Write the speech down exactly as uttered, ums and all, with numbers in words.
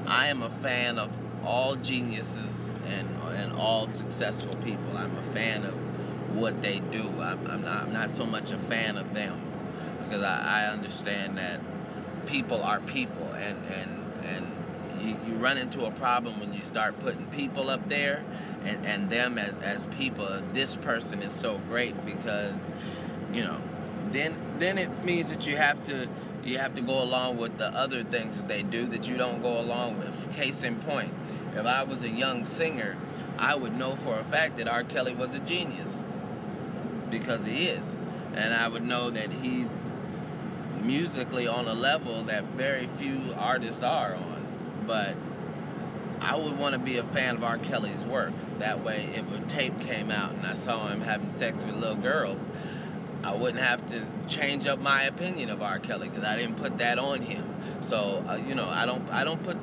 I am a fan of all geniuses and and all successful people. I'm a fan of what they do. I'm, I'm not I'm not so much a fan of them because I, I understand that people are people, and and and you, you run into a problem when you start putting people up there and, and them as, as people. This person is so great because, you know, then then it means that you have to you have to go along with the other things that they do that you don't go along with. Case in point, if I was a young singer, I would know for a fact that R. Kelly was a genius because he is, and I would know that he's musically on a level that very few artists are on. But I would want to be a fan of R. Kelly's work. That way, if a tape came out and I saw him having sex with little girls, I wouldn't have to change up my opinion of R. Kelly because I didn't put that on him. So uh, you know, I don't I don't put